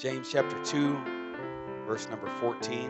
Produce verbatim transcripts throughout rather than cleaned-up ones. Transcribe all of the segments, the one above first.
James chapter two, verse number fourteen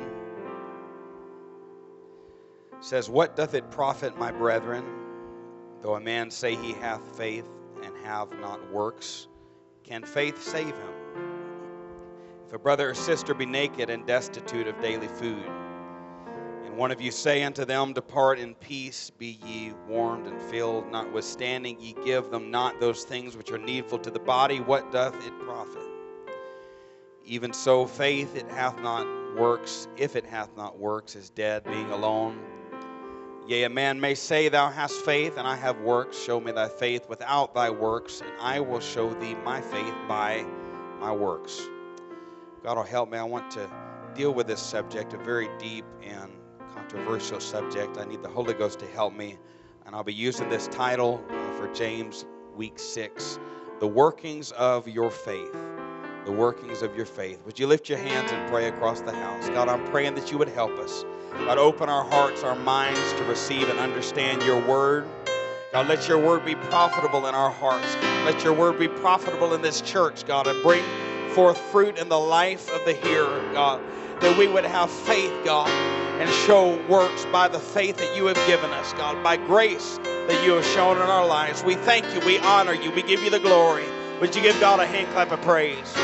says, "What doth it profit, my brethren, though a man say he hath faith and have not works? Can faith save him? If a brother or sister be naked and destitute of daily food, and one of you say unto them, Depart in peace, be ye warmed and filled, notwithstanding ye give them not those things which are needful to the body, what doth it profit? Even so, faith, it hath not works, if it hath not works, is dead, being alone. Yea, a man may say, Thou hast faith, and I have works. Show me thy faith without thy works, and I will show thee my faith by my works." God will help me. I want to deal with this subject, a very deep and controversial subject. I need the Holy Ghost to help me, and I'll be using this title uh, for James week six, The Workings of Your Faith. The workings of your faith. Would you lift your hands and pray across the house? God, I'm praying that you would help us. God, open our hearts, our minds to receive and understand your word. God, let your word be profitable in our hearts. Let your word be profitable in this church, God, and bring forth fruit in the life of the hearer, God, that we would have faith, God, and show works by the faith that you have given us, God, by grace that you have shown in our lives. We thank you. We honor you. We give you the glory. Would you give God a hand clap of praise?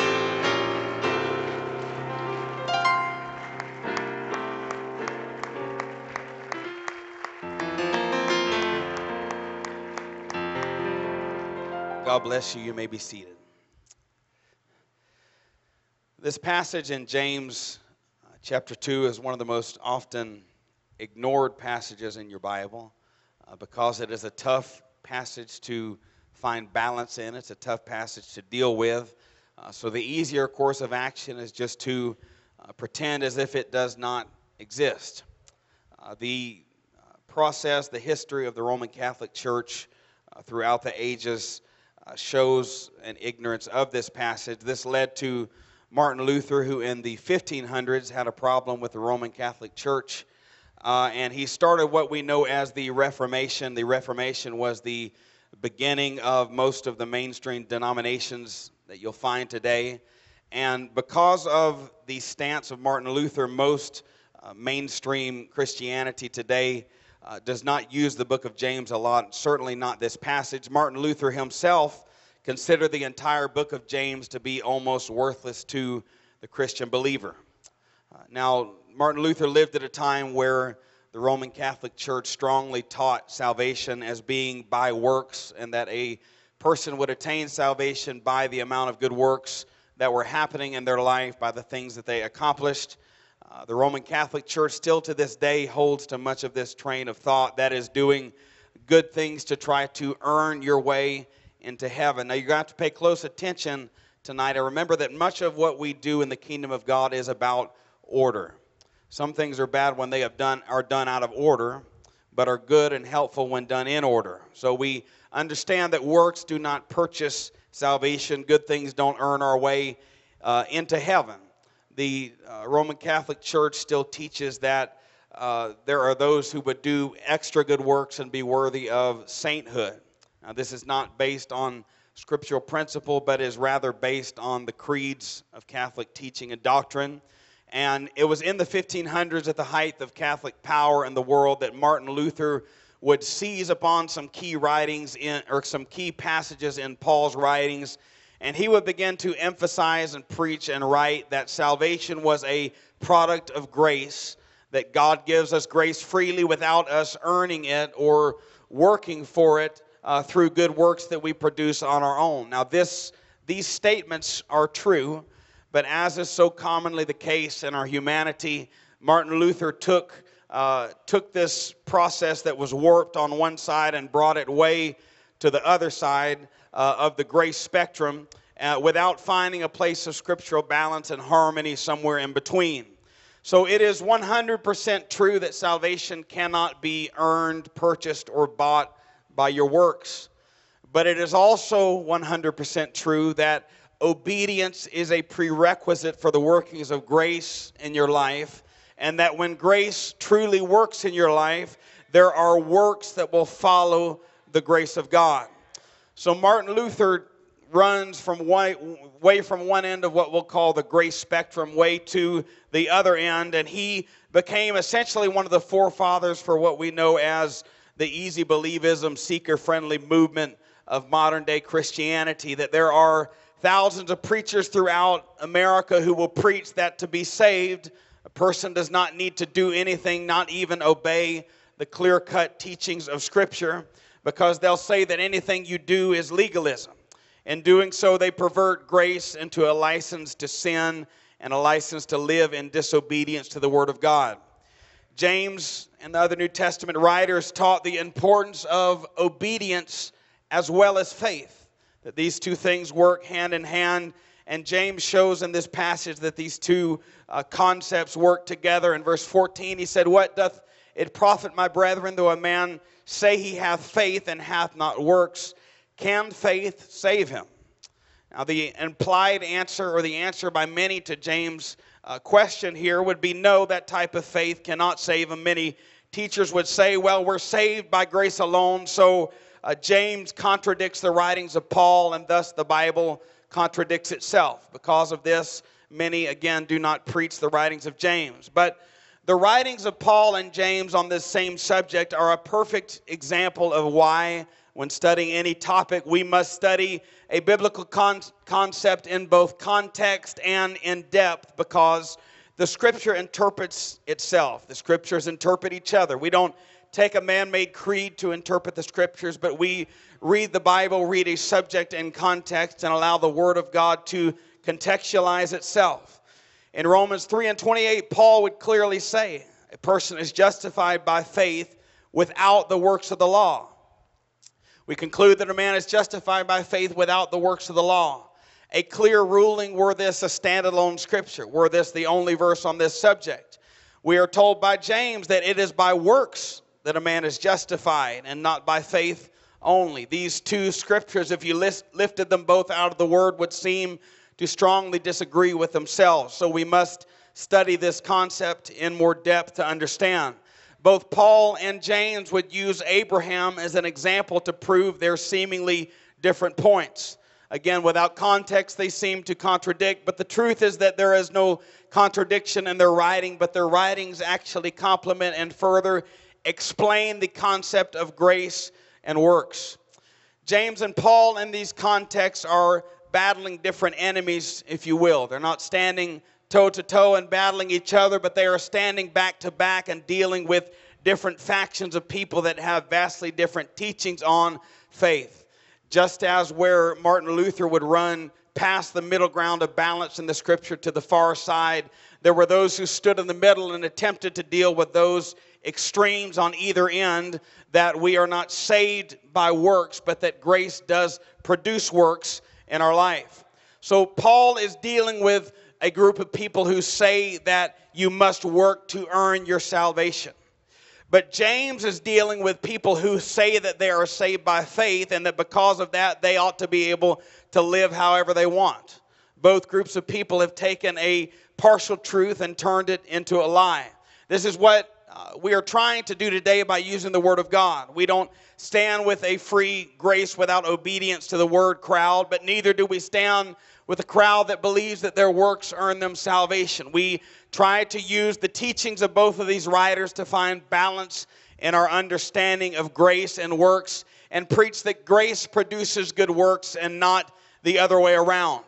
God bless you. You may be seated. This passage in James uh, chapter two is one of the most often ignored passages in your Bible uh, because it is a tough passage to find balance in. It's a tough passage to deal with. Uh, so the easier course of action is just to uh, pretend as if it does not exist. Uh, the uh, process, the history of the Roman Catholic Church uh, throughout the ages uh, shows an ignorance of this passage. This led to Martin Luther, who in the fifteen hundreds had a problem with the Roman Catholic Church, uh, and he started what we know as the Reformation. The Reformation was the beginning of most of the mainstream denominations that you'll find today. And because of the stance of Martin Luther, most uh, mainstream Christianity today uh, does not use the book of James a lot, certainly not this passage. Martin Luther himself considered the entire book of James to be almost worthless to the Christian believer. Uh, now, Martin Luther lived at a time where the Roman Catholic Church strongly taught salvation as being by works, and that a person would attain salvation by the amount of good works that were happening in their life, by the things that they accomplished. Uh, the Roman Catholic Church still to this day holds to much of this train of thought, that is doing good things to try to earn your way into heaven. Now, you're going to have to pay close attention tonight. I remember that much of what we do in the kingdom of God is about order. Some things are bad when they have done are done out of order, but are good and helpful when done in order. So we understand that works do not purchase salvation. Good things don't earn our way uh, into heaven. The uh, Roman Catholic Church still teaches that uh, there are those who would do extra good works and be worthy of sainthood. Now, this is not based on scriptural principle, but is rather based on the creeds of Catholic teaching and doctrine. And it was in the fifteen hundreds, at the height of Catholic power in the world, that Martin Luther would seize upon some key writings in, or some key passages in Paul's writings, and he would begin to emphasize and preach and write that salvation was a product of grace, that God gives us grace freely without us earning it or working for it uh, through good works that we produce on our own. Now, this these statements are true. But as is so commonly the case in our humanity, Martin Luther took uh, took this process that was warped on one side and brought it way to the other side uh, of the grace spectrum uh, without finding a place of scriptural balance and harmony somewhere in between. So it is one hundred percent true that salvation cannot be earned, purchased, or bought by your works. But it is also one hundred percent true that obedience is a prerequisite for the workings of grace in your life, and that when grace truly works in your life, there are works that will follow the grace of God. So Martin Luther runs from way, way from one end of what we'll call the grace spectrum way to the other end, and he became essentially one of the forefathers for what we know as the easy believism, seeker-friendly movement of modern-day Christianity, that there are thousands of preachers throughout America who will preach that to be saved, a person does not need to do anything, not even obey the clear-cut teachings of Scripture, because they'll say that anything you do is legalism. In doing so, they pervert grace into a license to sin and a license to live in disobedience to the Word of God. James and the other New Testament writers taught the importance of obedience as well as faith, that these two things work hand in hand, and James shows in this passage that these two uh, concepts work together. In verse fourteen, he said, "What doth it profit, my brethren, though a man say he hath faith and hath not works? Can faith save him?" Now, the implied answer, or the answer by many to James' uh, question here, would be no, that type of faith cannot save him. Many teachers would say, well, we're saved by grace alone, so uh, James contradicts the writings of Paul, and thus the Bible contradicts itself. Because of this, many, again, do not preach the writings of James. But the writings of Paul and James on this same subject are a perfect example of why, when studying any topic, we must study a biblical con- concept in both context and in depth, because the Scripture interprets itself. The Scriptures interpret each other. We don't take a man-made creed to interpret the Scriptures, but we read the Bible, read a subject in context, and allow the Word of God to contextualize itself. In Romans three and twenty-eight, Paul would clearly say, a person is justified by faith without the works of the law. We conclude that a man is justified by faith without the works of the law. A clear ruling, were this a standalone scripture, were this the only verse on this subject. We are told by James that it is by works that a man is justified and not by faith only. These two scriptures, if you list, lifted them both out of the Word, would seem to strongly disagree with themselves. So we must study this concept in more depth to understand. Both Paul and James would use Abraham as an example to prove their seemingly different points. Again, without context, they seem to contradict, but the truth is that there is no contradiction in their writing, but their writings actually complement and further explain the concept of grace and works. James and Paul in these contexts are battling different enemies, if you will. They're not standing toe-to-toe and battling each other, but they are standing back-to-back and dealing with different factions of people that have vastly different teachings on faith. Just as where Martin Luther would run past the middle ground of balance in the Scripture to the far side, there were those who stood in the middle and attempted to deal with those extremes on either end, that we are not saved by works, but that grace does produce works in our life. So Paul is dealing with a group of people who say that you must work to earn your salvation. But James is dealing with people who say that they are saved by faith, and that because of that they ought to be able to live however they want. Both groups of people have taken a partial truth and turned it into a lie. This is what uh, we are trying to do today by using the Word of God. We don't stand with a free grace without obedience to the Word crowd, but neither do we stand with a crowd that believes that their works earn them salvation. We try to use the teachings of both of these writers to find balance in our understanding of grace and works, and preach that grace produces good works and not the other way around.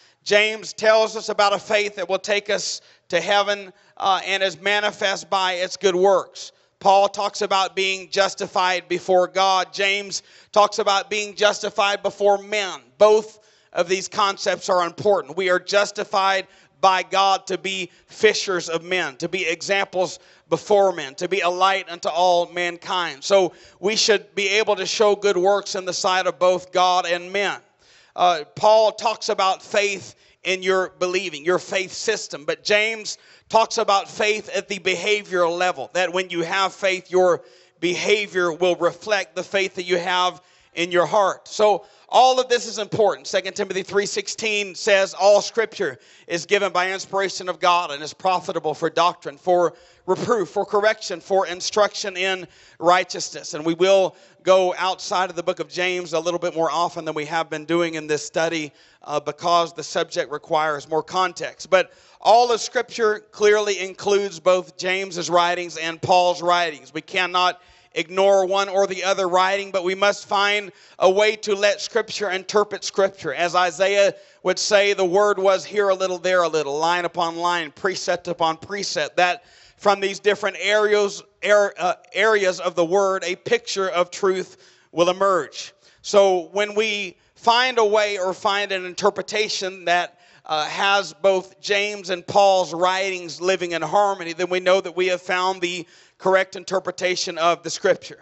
James tells us about a faith that will take us to heaven uh, and is manifest by its good works. Paul talks about being justified before God. James talks about being justified before men. Both of these concepts are important. We are justified by God to be fishers of men, to be examples before men, to be a light unto all mankind. So we should be able to show good works in the sight of both God and men. Uh, Paul talks about faith in your believing, your faith system. But James talks about faith at the behavioral level, that when you have faith, your behavior will reflect the faith that you have in your heart. So all of this is important. Second Timothy three sixteen says all Scripture is given by inspiration of God and is profitable for doctrine, for reproof, for correction, for instruction in righteousness. And we will go outside of the book of James a little bit more often than we have been doing in this study uh, because the subject requires more context. But all of Scripture clearly includes both James's writings and Paul's writings. We cannot ignore one or the other writing, but we must find a way to let Scripture interpret Scripture. As Isaiah would say, the word was here a little, there a little, line upon line, precept upon precept, that from these different areas, uh, areas of the word, a picture of truth will emerge. So when we find a way or find an interpretation that uh, has both James and Paul's writings living in harmony, then we know that we have found the correct interpretation of the Scripture.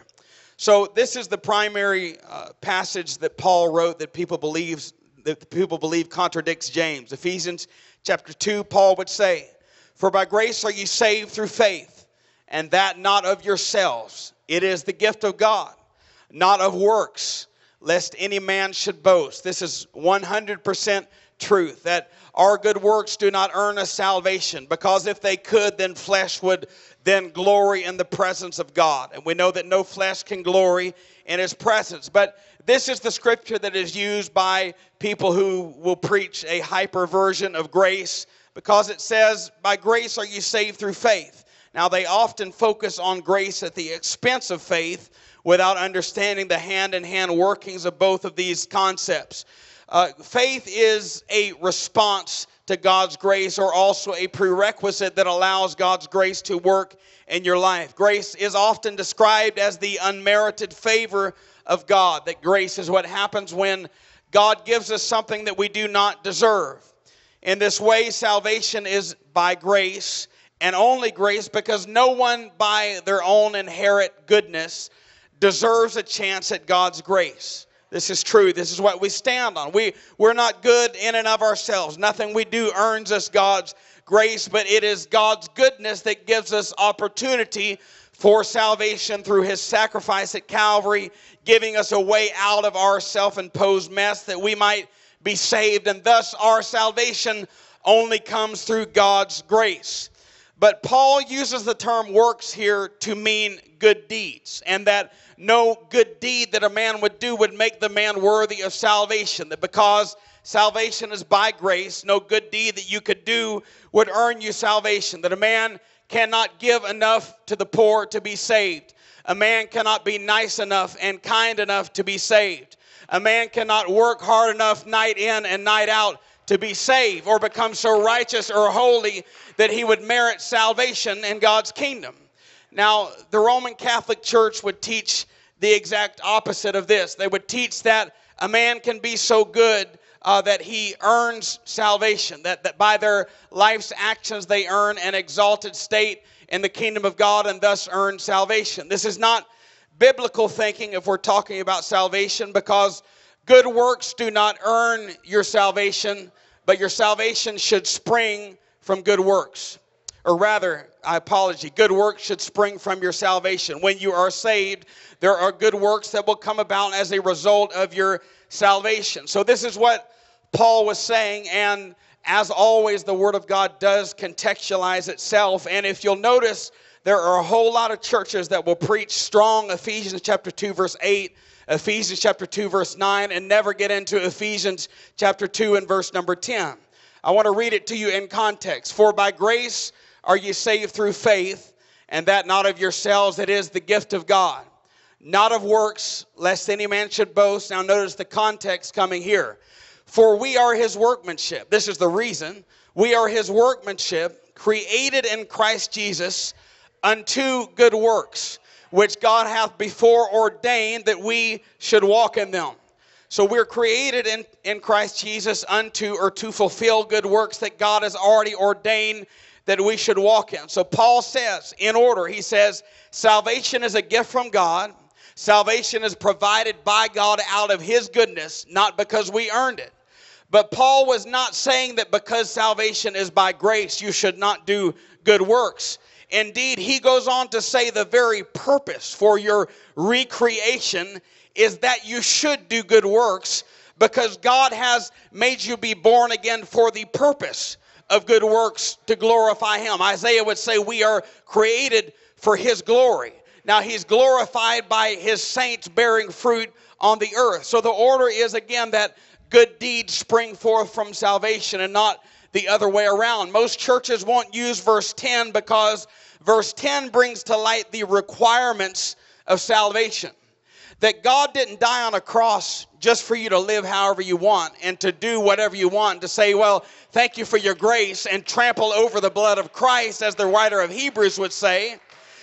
So this is the primary uh, passage that Paul wrote that people believes that people believe contradicts James. Ephesians chapter two, Paul would say, "For by grace are ye saved through faith, and that not of yourselves. It is the gift of God, not of works, lest any man should boast." This is one hundred percent truth, that our good works do not earn us salvation, because if they could, then flesh would then glory in the presence of God. And we know that no flesh can glory in His presence. But this is the Scripture that is used by people who will preach a hyper version of grace, because it says, by grace are you saved through faith. Now, they often focus on grace at the expense of faith without understanding the hand-in-hand workings of both of these concepts. Uh, faith is a response to God's grace, or also a prerequisite that allows God's grace to work in your life. Grace is often described as the unmerited favor of God, that grace is what happens when God gives us something that we do not deserve. In this way, salvation is by grace, and only grace, because no one by their own inherent goodness deserves a chance at God's grace. This is true. This is what we stand on. We, we're not good in and of ourselves. Nothing we do earns us God's grace, but it is God's goodness that gives us opportunity for salvation through His sacrifice at Calvary, giving us a way out of our self-imposed mess that we might be saved, and thus our salvation only comes through God's grace. But Paul uses the term works here to mean good deeds, and that no good deed that a man would do would make the man worthy of salvation. That because salvation is by grace, no good deed that you could do would earn you salvation. That a man cannot give enough to the poor to be saved. A man cannot be nice enough and kind enough to be saved. A man cannot work hard enough night in and night out to be saved, or become so righteous or holy that he would merit salvation in God's kingdom. Now, the Roman Catholic Church would teach the exact opposite of this. They would teach that a man can be so good uh, that he earns salvation, that, that by their life's actions they earn an exalted state in the kingdom of God and thus earn salvation. This is not biblical thinking if we're talking about salvation, because good works do not earn your salvation, but your salvation should spring from good works. Or rather, I apologize, good works should spring from your salvation. When you are saved, there are good works that will come about as a result of your salvation. So this is what Paul was saying, and as always, the Word of God does contextualize itself. And if you'll notice, there are a whole lot of churches that will preach strong Ephesians chapter two, verse eight, Ephesians chapter two, verse nine, and never get into Ephesians chapter two and verse number ten. I want to read it to you in context. For by grace are ye saved through faith, and that not of yourselves, it is the gift of God, not of works, lest any man should boast. Now notice the context coming here. For we are His workmanship. This is the reason. We are His workmanship, created in Christ Jesus unto good works, which God hath before ordained that we should walk in them. So we're created in, in Christ Jesus unto, or to fulfill good works that God has already ordained that we should walk in. So Paul says, in order, he says, salvation is a gift from God. Salvation is provided by God out of His goodness, not because we earned it. But Paul was not saying that because salvation is by grace, you should not do good works. Indeed, he goes on to say the very purpose for your recreation is that you should do good works because God has made you be born again for the purpose of good works to glorify him. Isaiah would say we are created for his glory. Now he's glorified by his saints bearing fruit on the earth. So the order is again that good deeds spring forth from salvation and not the other way around. Most churches won't use verse ten because verse ten brings to light the requirements of salvation. That God didn't die on a cross just for you to live however you want and to do whatever you want, to say, well, thank you for your grace, and trample over the blood of Christ, as the writer of Hebrews would say.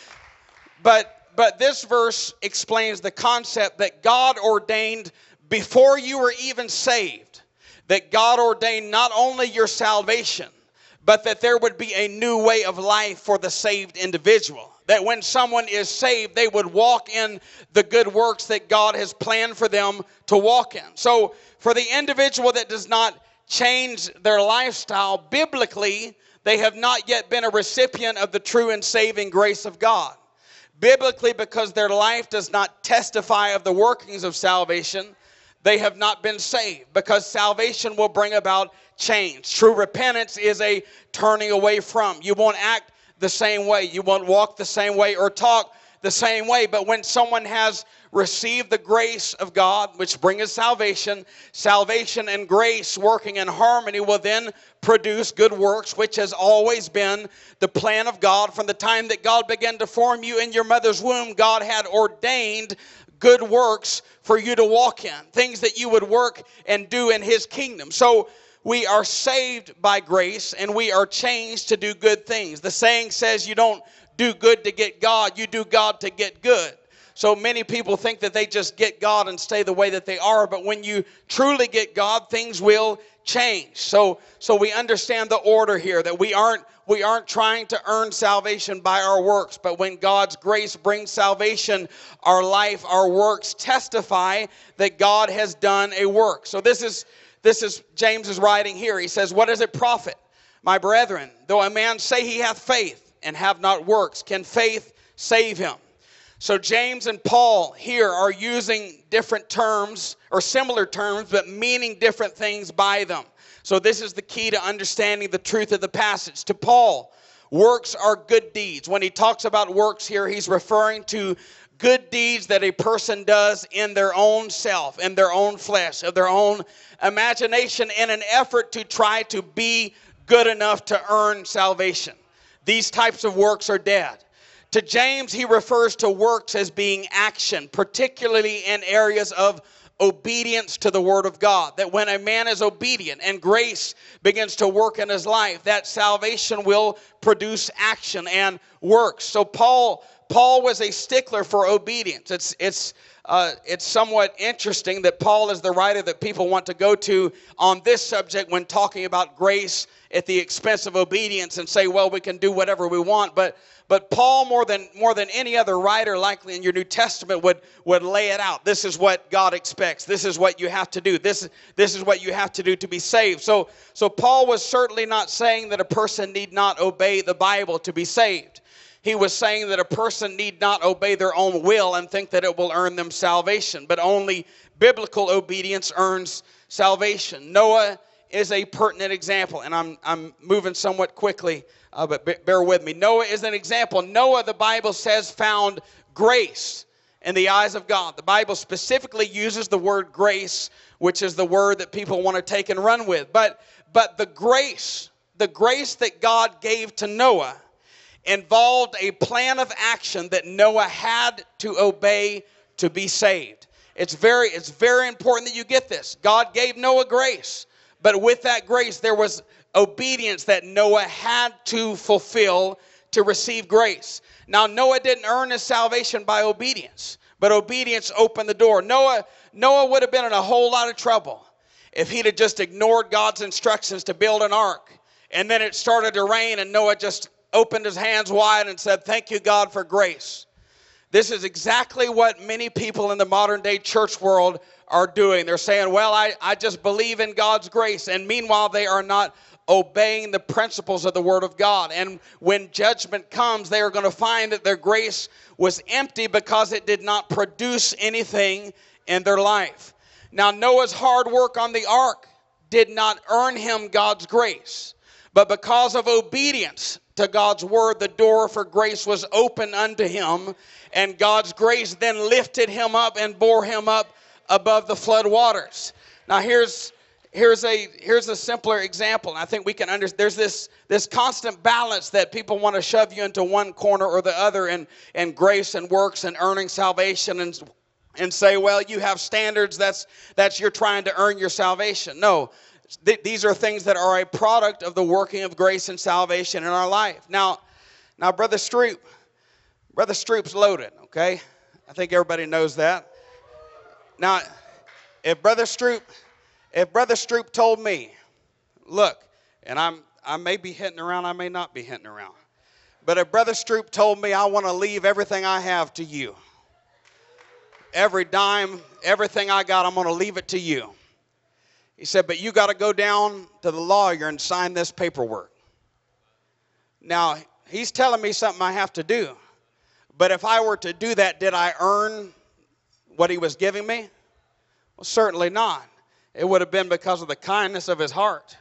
But, but this verse explains the concept that God ordained before you were even saved, that God ordained not only your salvation, but that there would be a new way of life for the saved individual. That when someone is saved, they would walk in the good works that God has planned for them to walk in. So for the individual that does not change their lifestyle, biblically, they have not yet been a recipient of the true and saving grace of God. Biblically, because their life does not testify of the workings of salvation, they have not been saved, because salvation will bring about change. True repentance is a turning away from. You won't act the same way. You won't walk the same way or talk the same way. But when someone has received the grace of God, which brings salvation, salvation and grace working in harmony will then produce good works, which has always been the plan of God. From the time that God began to form you in your mother's womb, God had ordained good works for you to walk in, things that you would work and do in his kingdom. So we are saved by grace, and we are changed to do good things. The saying says you don't do good to get God, you do God to get good. So many people think that they just get God and stay the way that they are, but when you truly get God, things will change. So so we understand the order here, that we aren't we aren't trying to earn salvation by our works, but when God's grace brings salvation, our life, our works testify that God has done a work. So this is This is James is writing here. He says, what does it profit, my brethren, though a man say he hath faith and have not works? Can faith save him? So James and Paul here are using different terms or similar terms, but meaning different things by them. So this is the key to understanding the truth of the passage. To Paul, works are good deeds. When he talks about works here, he's referring to good deeds that a person does in their own self, in their own flesh, of their own imagination, in an effort to try to be good enough to earn salvation. These types of works are dead. To James, he refers to works as being action, particularly in areas of obedience to the Word of God. That when a man is obedient and grace begins to work in his life, that salvation will produce action and works. So Paul Paul was a stickler for obedience. It's it's uh, it's somewhat interesting that Paul is the writer that people want to go to on this subject when talking about grace at the expense of obedience, and say, well, we can do whatever we want. But but Paul, more than more than any other writer likely in your New Testament, would would lay it out. This is what God expects. This is what you have to do. This this is what you have to do to be saved. So so Paul was certainly not saying that a person need not obey the Bible to be saved. He was saying that a person need not obey their own will and think that it will earn them salvation, but only biblical obedience earns salvation. Noah is a pertinent example, and I'm I'm moving somewhat quickly, uh, but bear with me. Noah is an example. Noah, the Bible says, found grace in the eyes of God. The Bible specifically uses the word grace, which is the word that people want to take and run with. But but the grace, the grace that God gave to Noah involved a plan of action that Noah had to obey to be saved. It's very, it's very important that you get this. God gave Noah grace, but with that grace there was obedience that Noah had to fulfill to receive grace. Now Noah didn't earn his salvation by obedience, but obedience opened the door. Noah, Noah would have been in a whole lot of trouble if he'd have just ignored God's instructions to build an ark, and then it started to rain and Noah just opened his hands wide and said, thank you, God, for grace. This is exactly what many people in the modern day church world are doing. They're saying, well, I, I just believe in God's grace. And meanwhile, they are not obeying the principles of the Word of God. And when judgment comes, they are going to find that their grace was empty because it did not produce anything in their life. Now, Noah's hard work on the ark did not earn him God's grace. But because of obedience to God's word, the door for grace was open unto him. And God's grace then lifted him up and bore him up above the flood waters. Now, here's here's a here's a simpler example. And I think we can understand. There's this this constant balance that people want to shove you into one corner or the other, and and grace and works and earning salvation, and and say, well, you have standards. That's that's you're trying to earn your salvation. No, th- these are things that are a product of the working of grace and salvation in our life. Now, now, Brother Stroop, Brother Stroop's loaded. Okay, I think everybody knows that. Now, if Brother Stroop, if Brother Stroop told me, look, and I'm I may be hitting around, I may not be hitting around, but if Brother Stroop told me, I want to leave everything I have to you, every dime, everything I got, I'm going to leave it to you. He said, but you got to go down to the lawyer and sign this paperwork. Now, he's telling me something I have to do. But if I were to do that, did I earn what he was giving me? Well, certainly not. It would have been because of the kindness of his heart.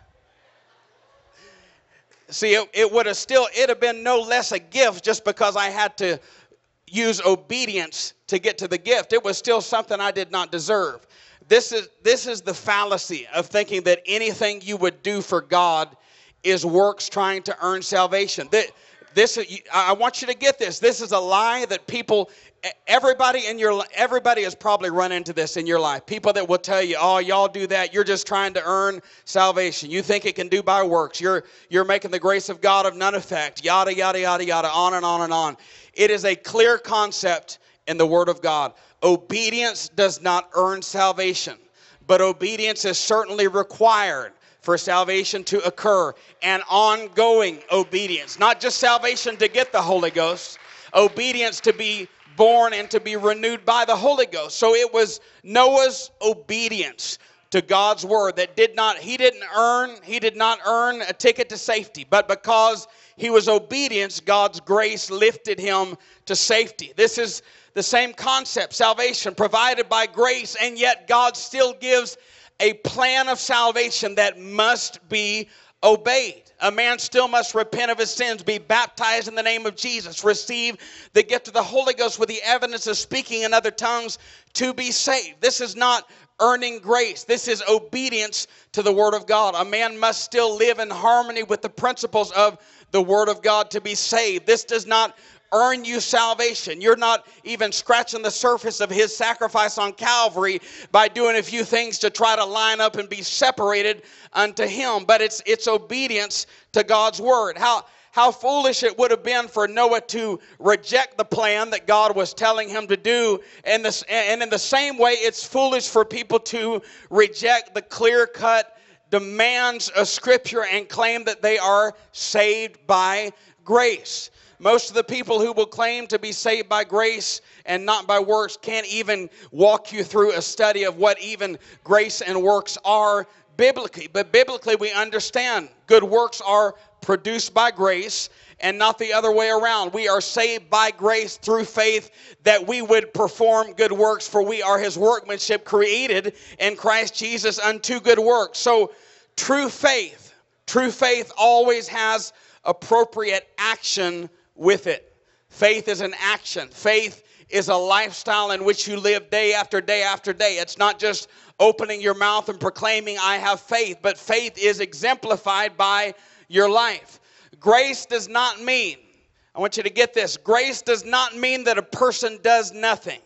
See, it, it would have still, it'd have been no less a gift just because I had to use obedience to get to the gift. It was still something I did not deserve. This is this is the fallacy of thinking that anything you would do for God is works trying to earn salvation. This, this I want you to get this. This is a lie that people, everybody in your, everybody has probably run into this in your life. People that will tell you, oh, y'all do that. You're just trying to earn salvation. You think it can do by works. You're you're making the grace of God of none effect. Yada, yada, yada, yada, on and on and on. It is a clear concept in the Word of God. Obedience does not earn salvation, but obedience is certainly required for salvation to occur, and ongoing obedience. Not just salvation to get the Holy Ghost, obedience to be born and to be renewed by the Holy Ghost. So it was Noah's obedience to God's word that did not, he didn't earn, he did not earn a ticket to safety, but because he was obedient, God's grace lifted him to safety. This is the same concept, salvation provided by grace, and yet God still gives a plan of salvation that must be obeyed. A man still must repent of his sins, be baptized in the name of Jesus, receive the gift of the Holy Ghost with the evidence of speaking in other tongues to be saved. This is not earning grace. This is obedience to the Word of God. A man must still live in harmony with the principles of the Word of God to be saved. This does not earn you salvation. You're not even scratching the surface of his sacrifice on Calvary by doing a few things to try to line up and be separated unto him. But it's it's obedience to God's word. How how foolish it would have been for Noah to reject the plan that God was telling him to do. And, this, and in the same way, it's foolish for people to reject the clear-cut demands of Scripture and claim that they are saved by grace. Most of the people who will claim to be saved by grace and not by works can't even walk you through a study of what even grace and works are biblically. But biblically, we understand good works are produced by grace and not the other way around. We are saved by grace through faith that we would perform good works, for we are his workmanship created in Christ Jesus unto good works. So true faith, true faith always has appropriate action with it. Faith is an action. Faith is a lifestyle in which you live day after day after day. It's not just opening your mouth and proclaiming, I have faith, but faith is exemplified by your life. Grace does not mean, I want you to get this, grace does not mean that a person does nothing.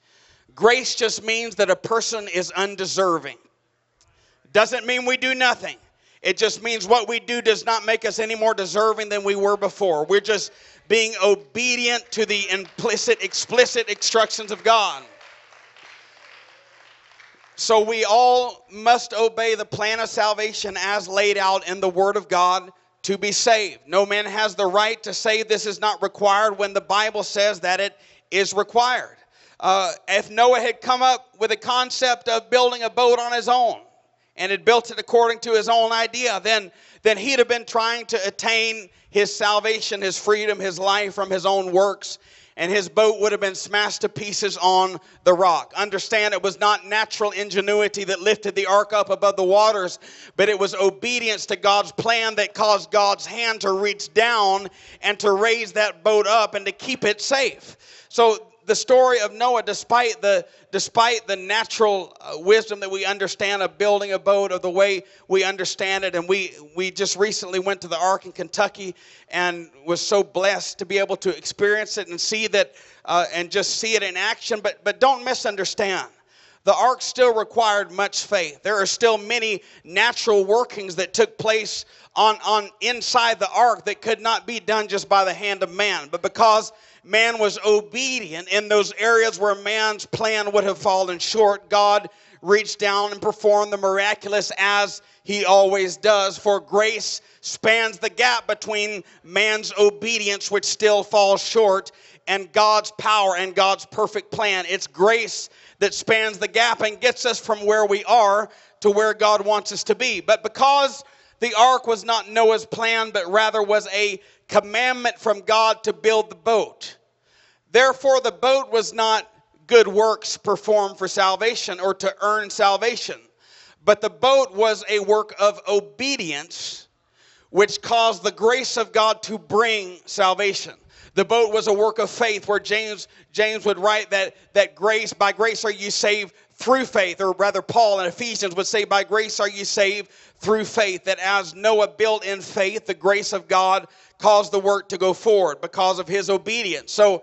Grace just means that a person is undeserving. Doesn't mean we do nothing. It just means what we do does not make us any more deserving than we were before. We're just being obedient to the implicit, explicit instructions of God. So we all must obey the plan of salvation as laid out in the Word of God to be saved. No man has the right to say this is not required when the Bible says that it is required. Uh, if Noah had come up with a concept of building a boat on his own and had built it according to his own idea, then, then he'd have been trying to attain his salvation, his freedom, his life from his own works and his boat would have been smashed to pieces on the rock. Understand, it was not natural ingenuity that lifted the ark up above the waters, but it was obedience to God's plan that caused God's hand to reach down and to raise that boat up and to keep it safe. So the story of Noah, despite the despite the natural uh, wisdom that we understand of building a boat, of the way we understand it, and we we just recently went to the Ark in Kentucky and was so blessed to be able to experience it and see that uh, and just see it in action. But but don't misunderstand. The ark still required much faith. There are still many natural workings that took place on, on inside the ark that could not be done just by the hand of man. But because man was obedient in those areas where man's plan would have fallen short, God reached down and performed the miraculous as he always does. For grace spans the gap between man's obedience, which still falls short, and God's power and God's perfect plan. It's grace that spans the gap and gets us from where we are to where God wants us to be. But because the ark was not Noah's plan, but rather was a commandment from God to build the boat, therefore the boat was not good works performed for salvation or to earn salvation, but the boat was a work of obedience which caused the grace of God to bring salvation. The boat was a work of faith, where James James would write that, that grace, by grace are you saved through faith, or rather Paul in Ephesians would say, by grace are you saved through faith. That as Noah built in faith, the grace of God caused the work to go forward because of his obedience. So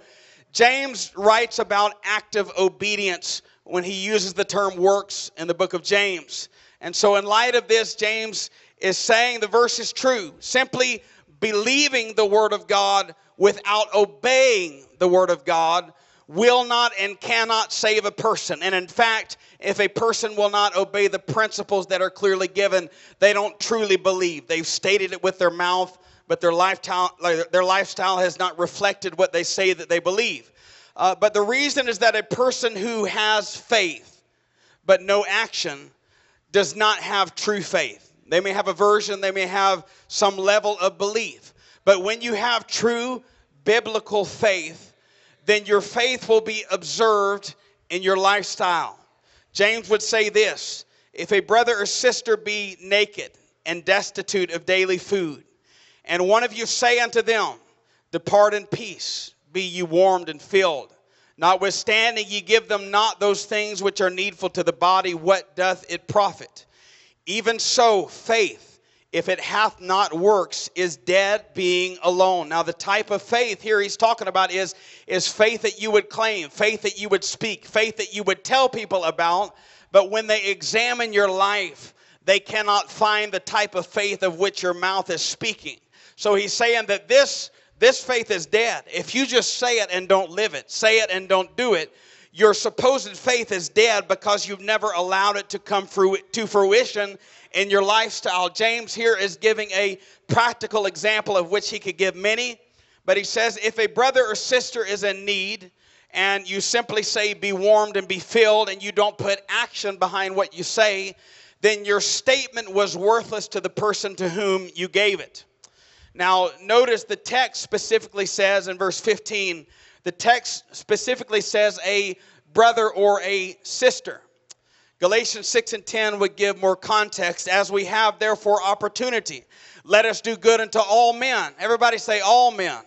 James writes about active obedience when he uses the term works in the book of James. And so in light of this, James is saying the verse is true. Simply believing the word of God without obeying the word of God will not and cannot save a person. And in fact, if a person will not obey the principles that are clearly given, they don't truly believe. They've stated it with their mouth, but their lifestyle, their lifestyle has not reflected what they say that they believe. Uh, but the reason is that a person who has faith but no action does not have true faith. They may have aversion, they may have some level of belief. But when you have true biblical faith, then your faith will be observed in your lifestyle. James would say this: if a brother or sister be naked and destitute of daily food, and one of you say unto them, depart in peace, be ye warmed and filled, notwithstanding ye give them not those things which are needful to the body, what doth it profit? Even so, faith, if it hath not works, is dead, being alone. Now, the type of faith here he's talking about is, is faith that you would claim, faith that you would speak, faith that you would tell people about. But when they examine your life, they cannot find the type of faith of which your mouth is speaking. So he's saying that this, this faith is dead. If you just say it and don't live it, say it and don't do it, your supposed faith is dead because you've never allowed it to come through to fruition in your lifestyle. James here is giving a practical example of which he could give many. But he says, if a brother or sister is in need, and you simply say, be warmed and be filled, and you don't put action behind what you say, then your statement was worthless to the person to whom you gave it. Now, notice the text specifically says in verse fifteen, the text specifically says a brother or a sister. Galatians six and ten would give more context. As we have therefore opportunity, let us do good unto all men. Everybody say all men.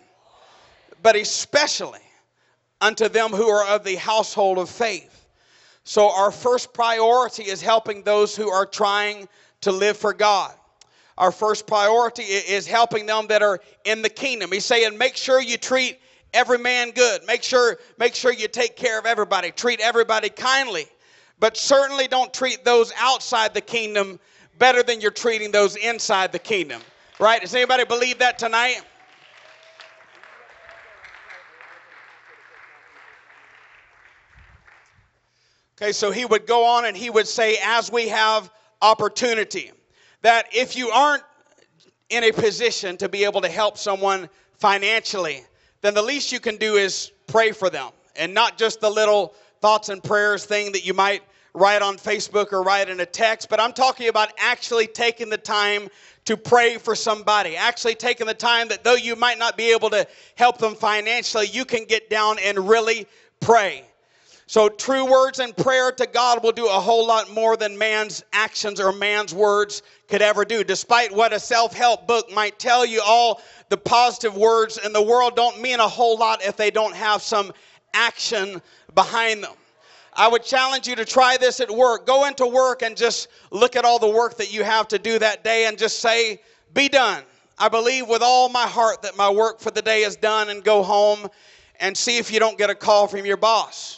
But especially unto them who are of the household of faith. So our first priority is helping those who are trying to live for God. Our first priority is helping them that are in the kingdom. He's saying make sure you treat every man good. Make sure, make sure you take care of everybody. Treat everybody kindly. But certainly don't treat those outside the kingdom better than you're treating those inside the kingdom. Right? Does anybody believe that tonight? Okay, so he would go on and he would say, as we have opportunity, that if you aren't in a position to be able to help someone financially, then the least you can do is pray for them. And not just the little thoughts and prayers thing that you might write on Facebook or write in a text, but I'm talking about actually taking the time to pray for somebody. Actually taking the time that though you might not be able to help them financially, you can get down and really pray. So true words and prayer to God will do a whole lot more than man's actions or man's words could ever do. Despite what a self-help book might tell you, all the positive words in the world don't mean a whole lot if they don't have some action behind them. I would challenge you to try this at work. Go into work and just look at all the work that you have to do that day and just say, be done. I believe with all my heart that my work for the day is done, and go home and see if you don't get a call from your boss.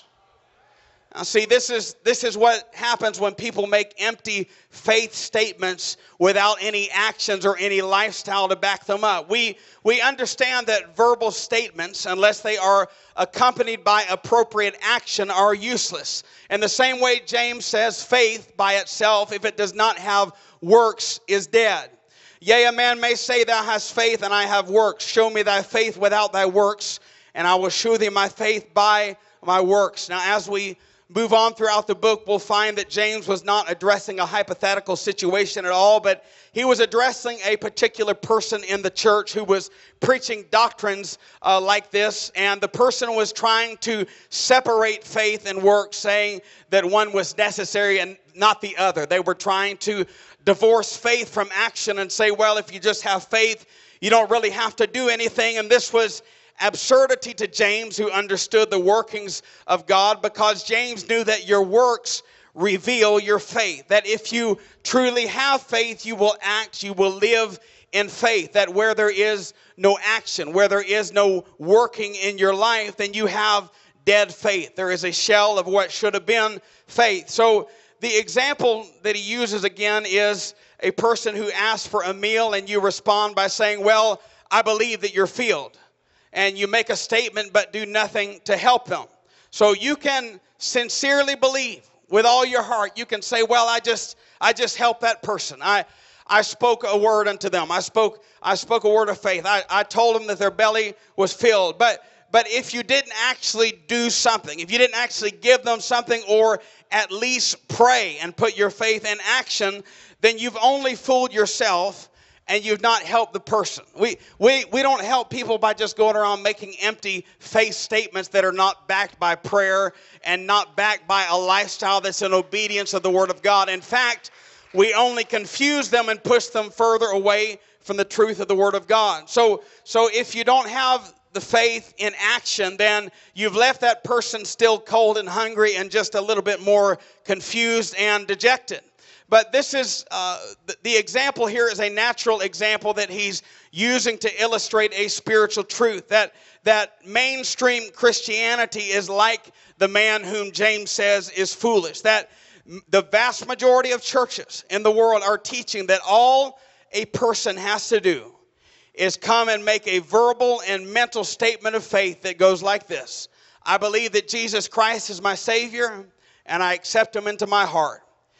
Now, see, this is this is what happens when people make empty faith statements without any actions or any lifestyle to back them up. We we understand that verbal statements, unless they are accompanied by appropriate action, are useless. In the same way, James says, faith by itself, if it does not have works, is dead. Yea, a man may say, thou hast faith, and I have works. Show me thy faith without thy works, and I will shew thee my faith by my works. Now, as we move on throughout the book, we'll find that James was not addressing a hypothetical situation at all, but he was addressing a particular person in the church who was preaching doctrines uh, like this, and the person was trying to separate faith and works, saying that one was necessary and not the other. They were trying to divorce faith from action and say, well, if you just have faith, you don't really have to do anything. And this was absurdity to James, who understood the workings of God, because James knew that your works reveal your faith. That if you truly have faith, you will act, you will live in faith. That where there is no action, where there is no working in your life, then you have dead faith. There is a shell of what should have been faith. So the example that he uses again is a person who asks for a meal, and you respond by saying, well, I believe that you're filled. And you make a statement but do nothing to help them. So you can sincerely believe with all your heart. You can say, well, I just I just helped that person. I I spoke a word unto them. I spoke I spoke a word of faith. I, I told them that their belly was filled. But but if you didn't actually do something, if you didn't actually give them something, or at least pray and put your faith in action, then you've only fooled yourself, and you've not helped the person. We, we, we don't help people by just going around making empty faith statements that are not backed by prayer and not backed by a lifestyle that's in obedience of the Word of God. In fact, we only confuse them and push them further away from the truth of the Word of God. So, so if you don't have the faith in action, then you've left that person still cold and hungry and just a little bit more confused and dejected. But this is, uh, the, the example here is a natural example that he's using to illustrate a spiritual truth. That, that mainstream Christianity is like the man whom James says is foolish. That the vast majority of churches in the world are teaching that all a person has to do is come and make a verbal and mental statement of faith that goes like this. I believe that Jesus Christ is my Savior, and I accept Him into my heart.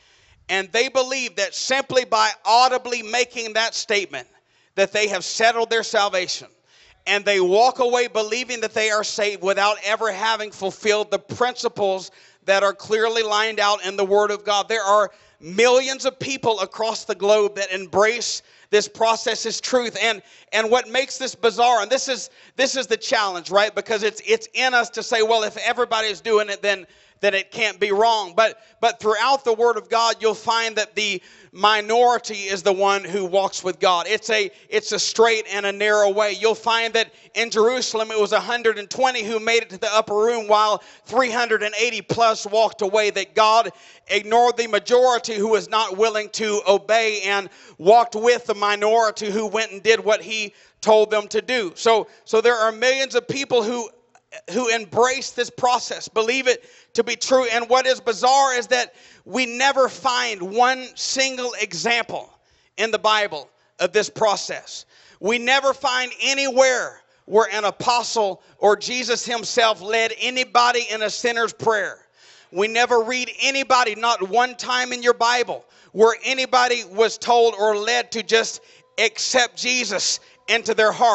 And they believe that simply by audibly making that statement, that they have settled their salvation. And they walk away believing that they are saved without ever having fulfilled the principles that are clearly lined out in the Word of God. There are millions of people across the globe that embrace this process as truth. And, and what makes this bizarre, and this is this is the challenge, right? Because it's it's in us to say, well, if everybody's doing it, then that it can't be wrong. But but throughout the Word of God, you'll find that the minority is the one who walks with God. It's a it's a straight and a narrow way. You'll find that in Jerusalem, it was one hundred twenty who made it to the upper room, while three hundred eighty plus walked away. That God ignored the majority who was not willing to obey, and walked with the minority who went and did what He told them to do. So so there are millions of people who who embrace this process, believe it to be true. And what is bizarre is that we never find one single example in the Bible of this process. We never find anywhere where an apostle or Jesus Himself led anybody in a sinner's prayer. We never read anybody, not one time in your Bible, where anybody was told or led to just accept Jesus into their heart.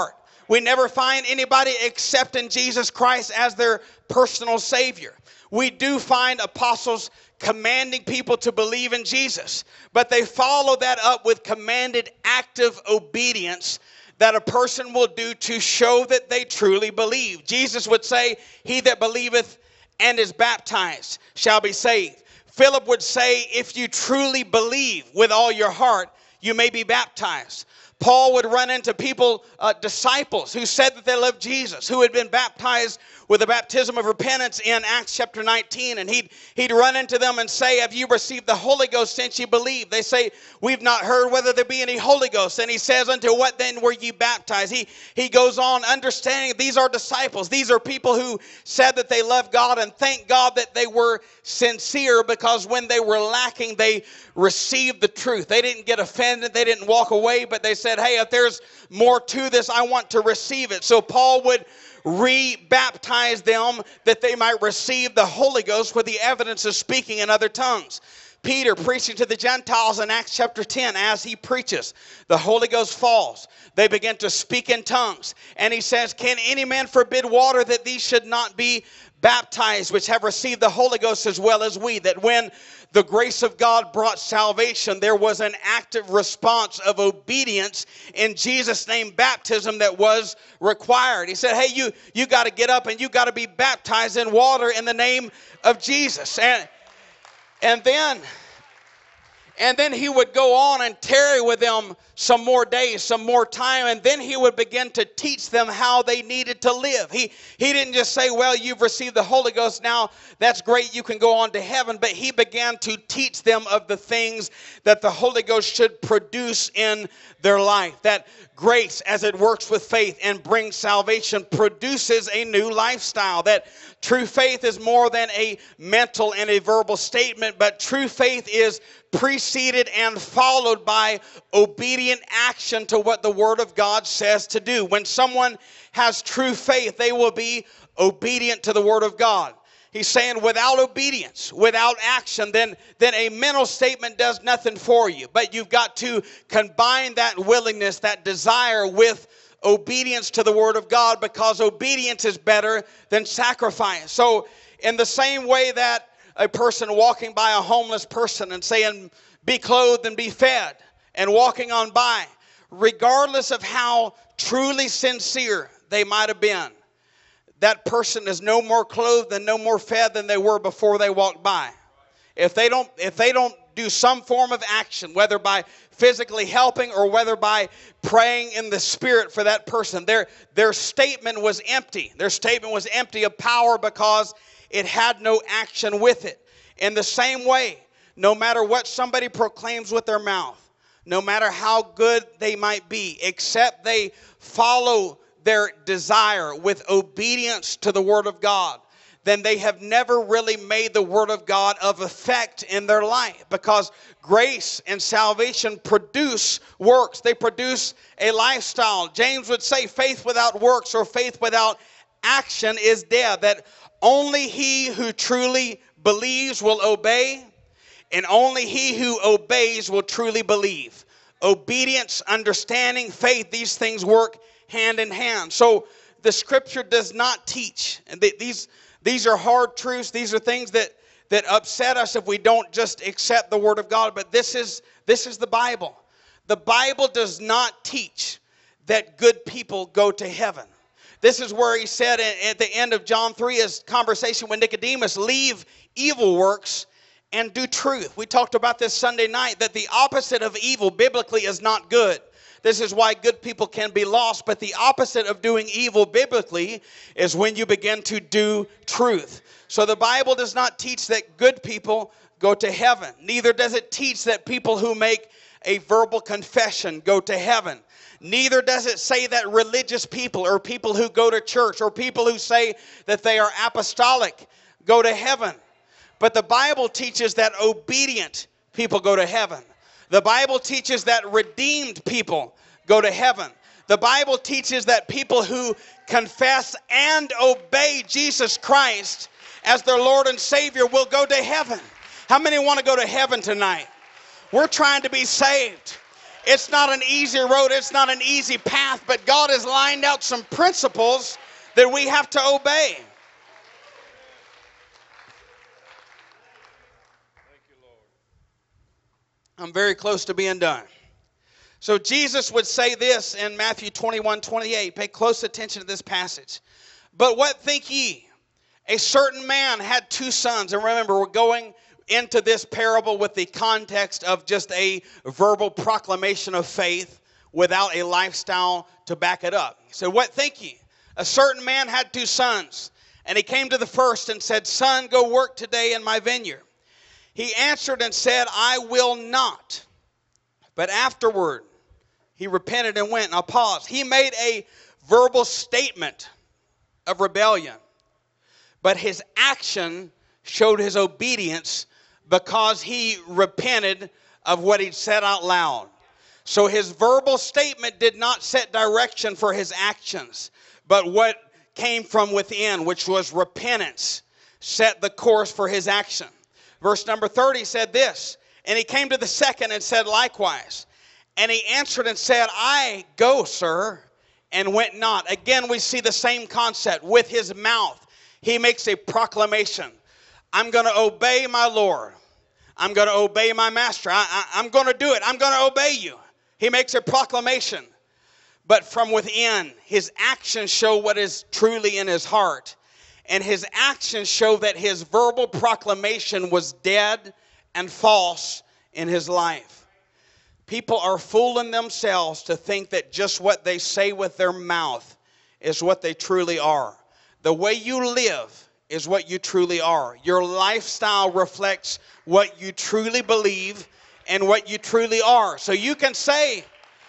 We never find anybody accepting Jesus Christ as their personal Savior. We do find apostles commanding people to believe in Jesus, but they follow that up with commanded active obedience that a person will do to show that they truly believe. Jesus would say, "He that believeth and is baptized shall be saved." Philip would say, "If you truly believe with all your heart, you may be baptized." Paul would run into people, uh, disciples, who said that they loved Jesus, who had been baptized with a baptism of repentance in Acts chapter nineteen. And he'd, he'd run into them and say, "Have you received the Holy Ghost since you believe?" They say, "We've not heard whether there be any Holy Ghost." And he says, "Unto what then were ye baptized?" He, he goes on understanding these are disciples. These are people who said that they love God, and thank God that they were sincere, because when they were lacking, they received the truth. They didn't get offended. They didn't walk away, but they said, "Hey, if there's more to this, I want to receive it." So Paul would re-baptize them that they might receive the Holy Ghost with the evidence of speaking in other tongues. Peter preaching to the Gentiles in Acts chapter ten, as he preaches, the Holy Ghost falls. They begin to speak in tongues. And he says, "Can any man forbid water that these should not be baptized, which have received the Holy Ghost as well as we?" That when the grace of God brought salvation, there was an active response of obedience in Jesus' name, baptism, that was required. He said, "Hey, you, you got to get up and you got to be baptized in water in the name of Jesus." And, and then... And then he would go on and tarry with them some more days, some more time. And then he would begin to teach them how they needed to live. He, he didn't just say, "Well, you've received the Holy Ghost. Now that's great. You can go on to heaven." But he began to teach them of the things that the Holy Ghost should produce in their life. That grace, as it works with faith and brings salvation, produces a new lifestyle. That true faith is more than a mental and a verbal statement, but true faith is preceded and followed by obedient action to what the Word of God says to do. When someone has true faith, they will be obedient to the Word of God. He's saying without obedience, without action, then, then a mental statement does nothing for you. But you've got to combine that willingness, that desire, with obedience to the Word of God, because obedience is better than sacrifice. So in the same way that a person walking by a homeless person and saying, "Be clothed and be fed," and walking on by, regardless of how truly sincere they might have been, that person is no more clothed and no more fed than they were before they walked by. If they don't, if they don't do some form of action, whether by physically helping or whether by praying in the Spirit for that person, their, their statement was empty. Their statement was empty of power because it had no action with it. In the same way, no matter what somebody proclaims with their mouth, no matter how good they might be, except they follow their desire with obedience to the Word of God, then they have never really made the Word of God of effect in their life, because grace and salvation produce works. They produce a lifestyle. James would say faith without works, or faith without action, is dead. That only he who truly believes will obey, and only he who obeys will truly believe. Obedience, understanding, faith, these things work hand in hand. So the Scripture does not teach, and these these are hard truths. These are things that that upset us if we don't just accept the Word of God. But this is this is the Bible. The Bible does not teach that good people go to heaven. This is where he said at the end of John three, his conversation with Nicodemus, "Leave evil works and do truth." We talked about this Sunday night, that the opposite of evil biblically is not good. This is why good people can be lost. But the opposite of doing evil biblically is when you begin to do truth. So the Bible does not teach that good people go to heaven. Neither does it teach that people who make a verbal confession go to heaven. Neither does it say that religious people, or people who go to church, or people who say that they are apostolic, go to heaven. But the Bible teaches that obedient people go to heaven. The Bible teaches that redeemed people go to heaven. The Bible teaches that people who confess and obey Jesus Christ as their Lord and Savior will go to heaven. How many want to go to heaven tonight? We're trying to be saved. It's not an easy road. It's not an easy path. But God has lined out some principles that we have to obey. I'm very close to being done. So Jesus would say this in Matthew twenty-one, twenty-eight. Pay close attention to this passage. But what think ye? A certain man had two sons. And remember, we're going into this parable with the context of just a verbal proclamation of faith without a lifestyle to back it up. He said, what think ye? A certain man had two sons. And he came to the first and said, Son, go work today in my vineyard. He answered and said, I will not. But afterward, he repented and went. Now pause. He made a verbal statement of rebellion. But his action showed his obedience because he repented of what he'd said out loud. So his verbal statement did not set direction for his actions. But what came from within, which was repentance, set the course for his action. Verse number thirty said this, and he came to the second and said likewise. And he answered and said, I go, sir, and went not. Again, we see the same concept. With his mouth, he makes a proclamation. I'm going to obey my Lord. I'm going to obey my master. I, I, I'm going to do it. I'm going to obey you. He makes a proclamation. But from within, his actions show what is truly in his heart. And his actions show that his verbal proclamation was dead and false in his life. People are fooling themselves to think that just what they say with their mouth is what they truly are. The way you live is what you truly are. Your lifestyle reflects what you truly believe and what you truly are. So you can say,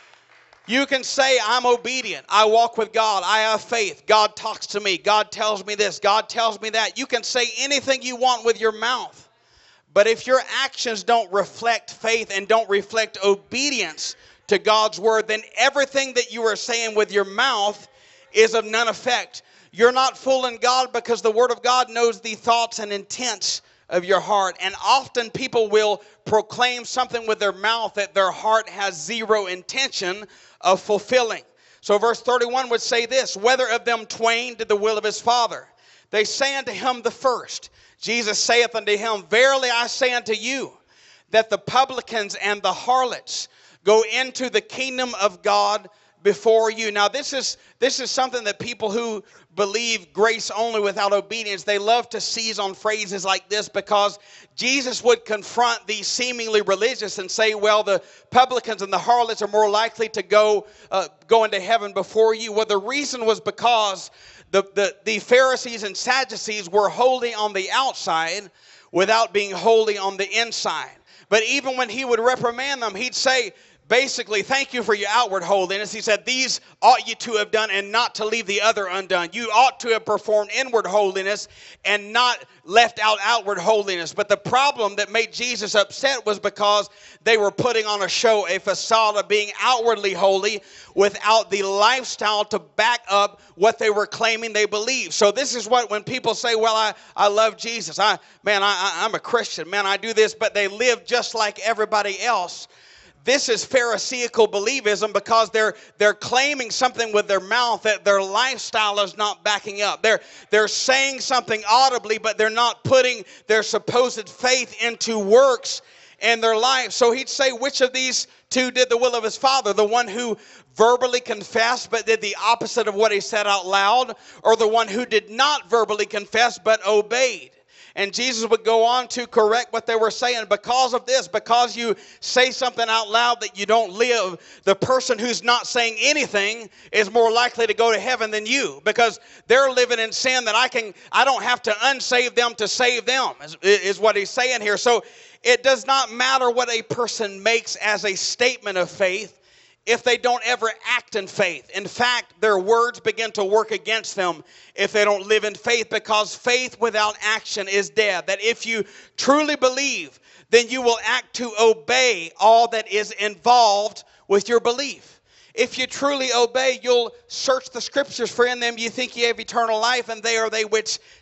you can say, I'm obedient. I walk with God. I have faith. God talks to me. God tells me this. God tells me that. You can say anything you want with your mouth. But if your actions don't reflect faith and don't reflect obedience to God's word, then everything that you are saying with your mouth is of none effect. You're not fooling God because the word of God knows the thoughts and intents of your heart. And often people will proclaim something with their mouth that their heart has zero intention of fulfilling. So verse thirty-one would say this, whether of them twain did the will of his father? They say unto him the first. Jesus saith unto him, verily I say unto you, that the publicans and the harlots go into the kingdom of God before you. Now this is this is something that people who believe grace only without obedience, they love to seize on phrases like this because Jesus would confront these seemingly religious and say, well, the publicans and the harlots are more likely to go uh, go into heaven before you. Well, the reason was because the, the, the Pharisees and Sadducees were holy on the outside without being holy on the inside. But even when he would reprimand them, he'd say, basically, thank you for your outward holiness. He said, these ought you to have done and not to leave the other undone. You ought to have performed inward holiness and not left out outward holiness. But the problem that made Jesus upset was because they were putting on a show, a facade of being outwardly holy without the lifestyle to back up what they were claiming they believed. So this is what, when people say, well, I, I love Jesus. I Man, I, I, I'm a Christian. Man, I do this. But they live just like everybody else. This is Pharisaical believism because they're they're claiming something with their mouth that their lifestyle is not backing up. They're they're saying something audibly, but they're not putting their supposed faith into works in their life. So he'd say, which of these two did the will of his father? The one who verbally confessed but did the opposite of what he said out loud, or the one who did not verbally confess but obeyed? And Jesus would go on to correct what they were saying. Because of this, because you say something out loud that you don't live, the person who's not saying anything is more likely to go to heaven than you, because they're living in sin that I can, I don't have to unsave them to save them, is, is what he's saying here. So it does not matter what a person makes as a statement of faith if they don't ever act in faith. In fact, their words begin to work against them if they don't live in faith, because faith without action is dead. That if you truly believe, then you will act to obey all that is involved with your belief. If you truly obey, you'll search the scriptures, for in them you think ye have eternal life, and they are they which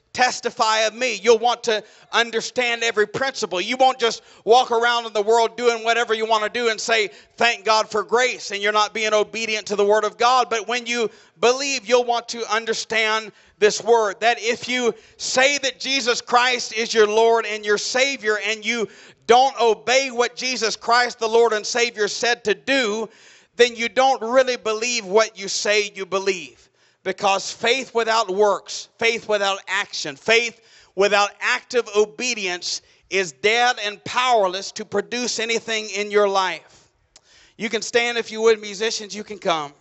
testify of me. You'll want to understand every principle. You won't just walk around in the world doing whatever you want to do and say, thank God for grace, and you're not being obedient to the word of God. But when you believe, you'll want to understand this word, that if you say that Jesus Christ is your Lord and your Savior, and you don't obey what Jesus Christ, the Lord and Savior, said to do, then you don't really believe what you say you believe. Because faith without works, faith without action, faith without active obedience is dead and powerless to produce anything in your life. You can stand if you would, musicians, you can come.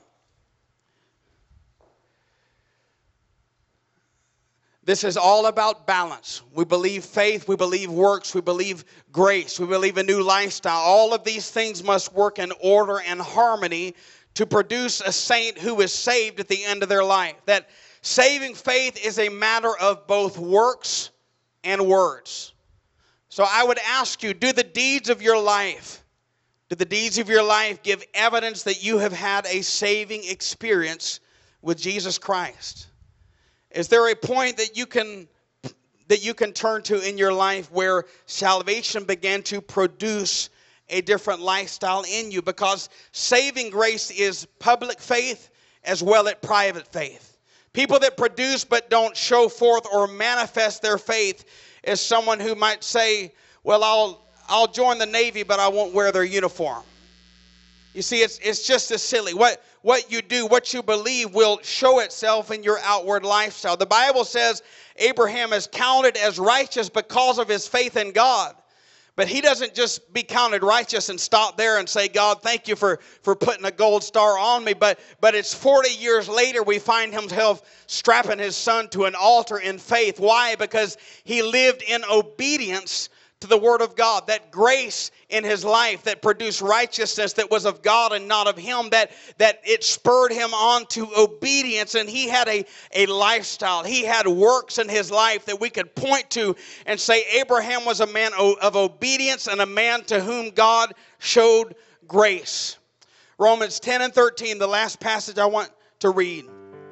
This is all about balance. We believe faith, we believe works, we believe grace, we believe a new lifestyle. All of these things must work in order and harmony to produce a saint who is saved at the end of their life. That saving faith is a matter of both works and words. So I would ask you, do the deeds of your life, do the deeds of your life give evidence that you have had a saving experience with Jesus Christ? Is there a point that you can that you can turn to in your life where salvation began to produce a different lifestyle in you? Because saving grace is public faith as well as private faith. People that produce but don't show forth or manifest their faith is someone who might say, well, I'll I'll join the Navy, but I won't wear their uniform. You see, it's it's just as silly. What what you do, what you believe will show itself in your outward lifestyle. The Bible says Abraham is counted as righteous because of his faith in God. But he doesn't just be counted righteous and stop there and say, God, thank you for, for putting a gold star on me. But, but it's forty years later we find himself strapping his son to an altar in faith. Why? Because he lived in obedience to the word of God. That grace in his life that produced righteousness that was of God and not of him, that, that it spurred him on to obedience. And he had a, a lifestyle. He had works in his life that we could point to and say Abraham was a man of obedience and a man to whom God showed grace. Romans ten and thirteen, the last passage I want to read.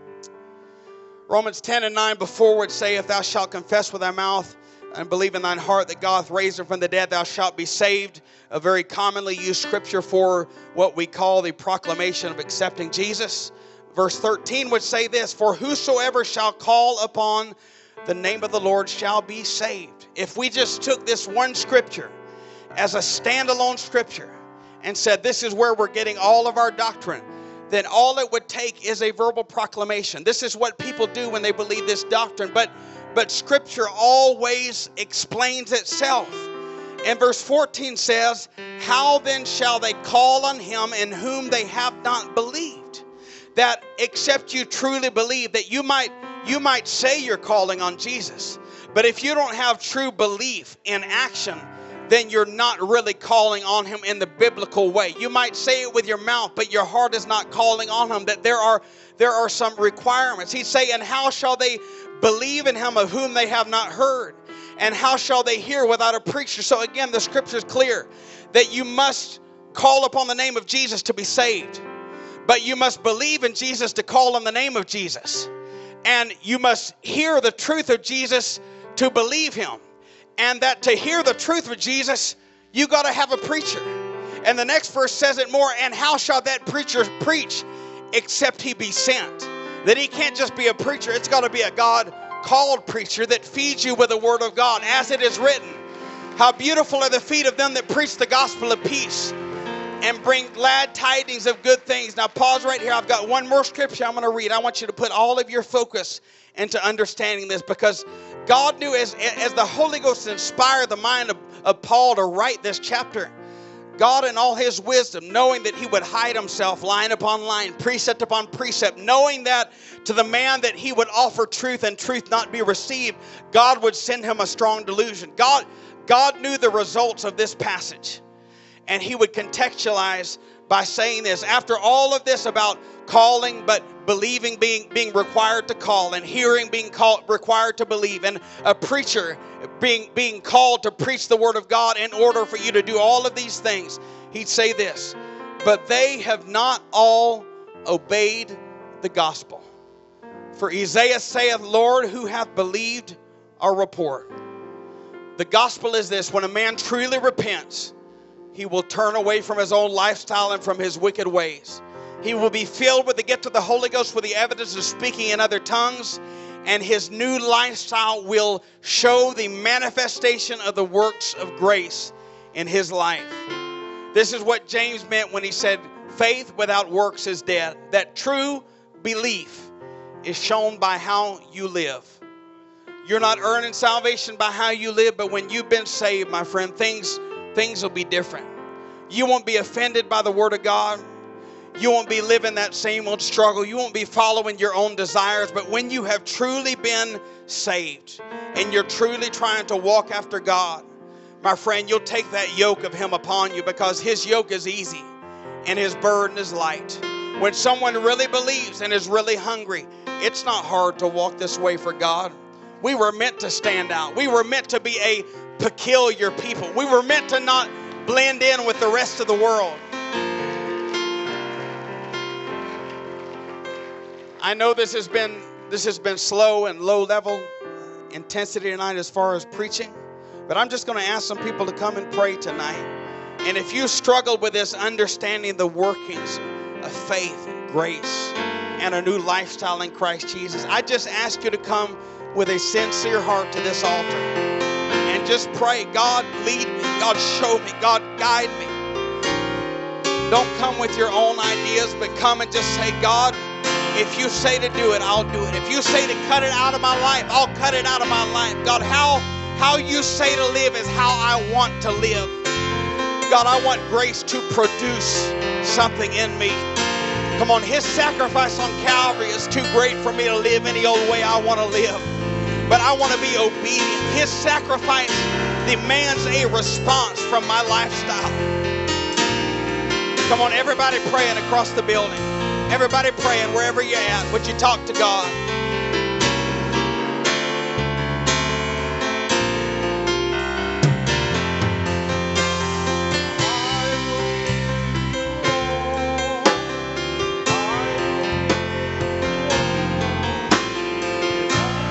Romans ten and nine, before would say, if thou shalt confess with thy mouth and believe in thine heart that God hath raised him from the dead, thou shalt be saved. A very commonly used scripture for what we call the proclamation of accepting Jesus. Verse thirteen would say this, for whosoever shall call upon the name of the Lord shall be saved. If we just took this one scripture as a standalone scripture and said this is where we're getting all of our doctrine, then all it would take is a verbal proclamation. This is what people do when they believe this doctrine. But But Scripture always explains itself. And verse fourteen says, how then shall they call on him in whom they have not believed? That except you truly believe, that you might, you might say you're calling on Jesus. But if you don't have true belief in action, then you're not really calling on him in the biblical way. You might say it with your mouth, but your heart is not calling on him. That there are, there are some requirements. He'd say, and how shall they believe in him of whom they have not heard? And how shall they hear without a preacher? So again, the scripture is clear that you must call upon the name of Jesus to be saved. But you must believe in Jesus to call on the name of Jesus. And you must hear the truth of Jesus to believe him. And that to hear the truth of Jesus, you got to have a preacher. And the next verse says it more, and how shall that preacher preach except he be sent? That he can't just be a preacher. It's got to be a God-called preacher that feeds you with the word of God. As it is written, how beautiful are the feet of them that preach the gospel of peace and bring glad tidings of good things. Now pause right here. I've got one more scripture I'm going to read. I want you to put all of your focus into understanding this, because God knew as, as the Holy Ghost inspired the mind of, of Paul to write this chapter, God in all his wisdom, knowing that he would hide himself line upon line, precept upon precept, knowing that to the man that he would offer truth and truth not be received, God would send him a strong delusion. God, God knew the results of this passage, and he would contextualize by saying this. After all of this about calling, but believing being, being required to call, and hearing being called, required to believe, and a preacher being, being called to preach the word of God in order for you to do all of these things, he'd say this, but they have not all obeyed the gospel. For Isaiah saith, Lord, who hath believed our report. The gospel is this: when a man truly repents, he will turn away from his own lifestyle and from his wicked ways. He will be filled with the gift of the Holy Ghost with the evidence of speaking in other tongues, and his new lifestyle will show the manifestation of the works of grace in his life. This is what James meant when he said, faith without works is dead. That true belief is shown by how you live. You're not earning salvation by how you live, but when you've been saved, my friend, things, things will be different. You won't be offended by the Word of God. You won't be living that same old struggle. You won't be following your own desires. But when you have truly been saved and you're truly trying to walk after God, my friend, you'll take that yoke of Him upon you, because His yoke is easy and His burden is light. When someone really believes and is really hungry, it's not hard to walk this way for God. We were meant to stand out. We were meant to be a peculiar people. We were meant to not blend in with the rest of the world. I know this has been this has been slow and low level intensity tonight as far as preaching, but I'm just going to ask some people to come and pray tonight. And if you struggle with this, understanding the workings of faith and grace and a new lifestyle in Christ Jesus, I just ask you to come with a sincere heart to this altar and just pray, God, lead me, God, show me, God, guide me. Don't come with your own ideas, but come and just say, God, if you say to do it, I'll do it. If you say to cut it out of my life, I'll cut it out of my life. God, how, how you say to live is how I want to live. God, I want grace to produce something in me. Come on, His sacrifice on Calvary is too great for me to live any old way I want to live. But I want to be obedient. His sacrifice demands a response from my lifestyle. Come on, everybody praying across the building. Everybody praying wherever you're at. Would you talk to God?